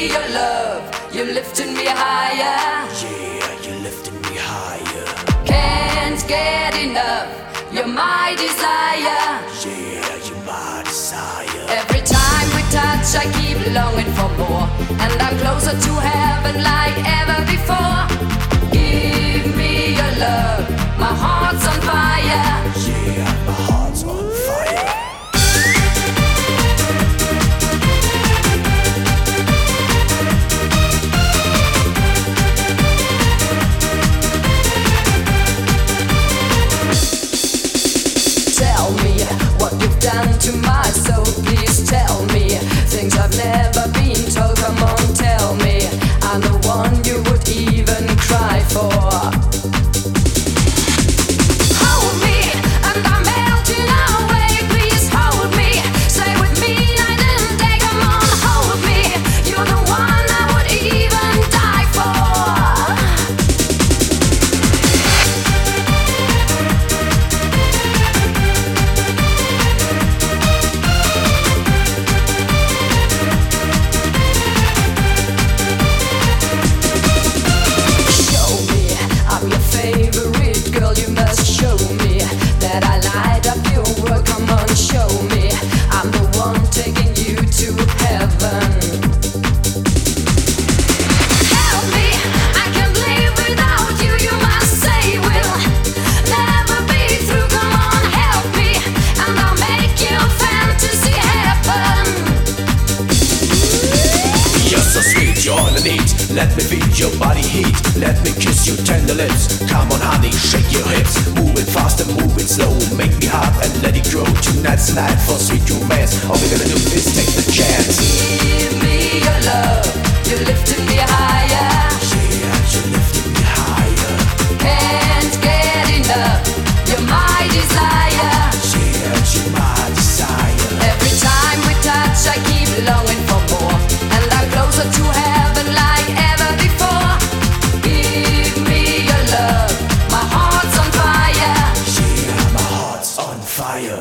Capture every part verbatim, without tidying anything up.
me your love, you're lifting me higher. Yeah, you're lifting me higher. Can't get enough, you're my desire. Yeah, you're my desire. Every time we touch, I keep longing for more, and I'm closer to heaven like ever before. Give me your love, my heart's on fire. Yeah, my heart's on fire. Tell me what you've done to my soul. Please tell me things I've never been told. Come on, tell me I'm the one you would even cry for. Hold me and I'm melting away. Please hold me, stay with me night and day. Come on, hold me. You're the one I would even die for. Favorite girl, you must show me that I light up your world. Come on, show me I'm the one taking you to heaven. Help me, I can't live without you. You must say we'll never be through. Come on, help me, and I'll make your fantasy happen. You're so sweet, you're all I need. Let me feel your body heat. Let me kiss your tender lips. Come on honey, shake your hips. Move it fast and move it slow. Make me hot and let it grow. Tonight's the night for sweet romance. All we're gonna do is take the chance. Give me your love, you're lifting me higher. Yeah, you're lifting me higher. Can't get enough, you're my desire. Yeah, you're my desire. Every time we touch, I keep longing for more, and I'm closer to heaven like ever before. Give me your love, my heart's on fire. Yeah, my heart's on fire.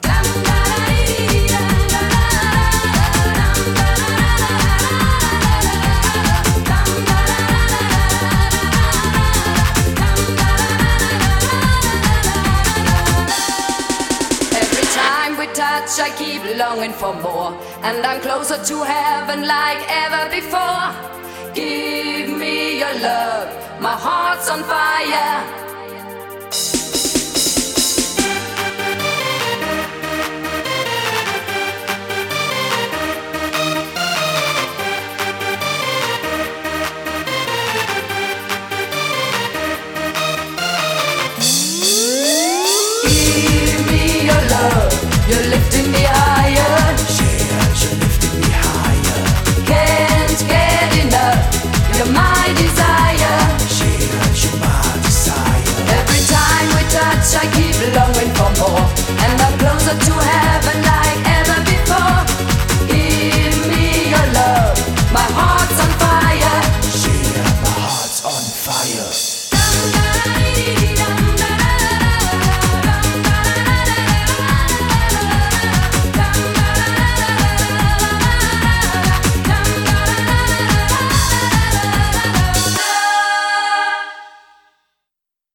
Every time we touch, I keep longing for more, and I'm closer to heaven like ever before. Give me your love, my heart's on fire.